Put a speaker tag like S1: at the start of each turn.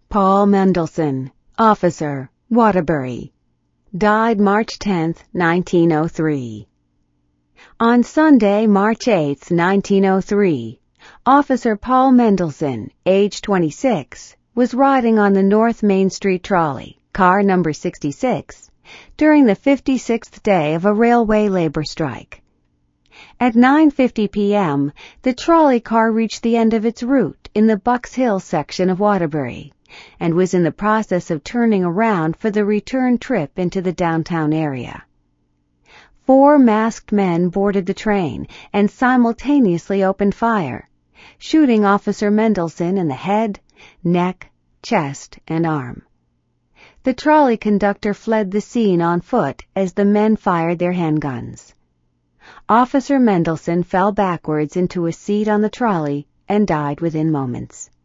S1: Paul Mendelson, officer, Waterbury. Died March 10, 1903. On Sunday, March 8, 1903, Officer Paul Mendelson, age 26, was riding on the North Main Street trolley, car number 66, during the 56th day of a railway labor strike. At 9:50 p.m., the trolley car reached the end of its route in the Bucks Hill section of Waterbury and was in the process of turning around for the return trip into the downtown area. 4 masked men boarded the train and simultaneously opened fire, shooting Officer Mendelson in the head, neck, chest, and arm. The trolley conductor fled the scene on foot as the men fired their handguns. Officer Mendelson fell backwards into a seat on the trolley and died within moments.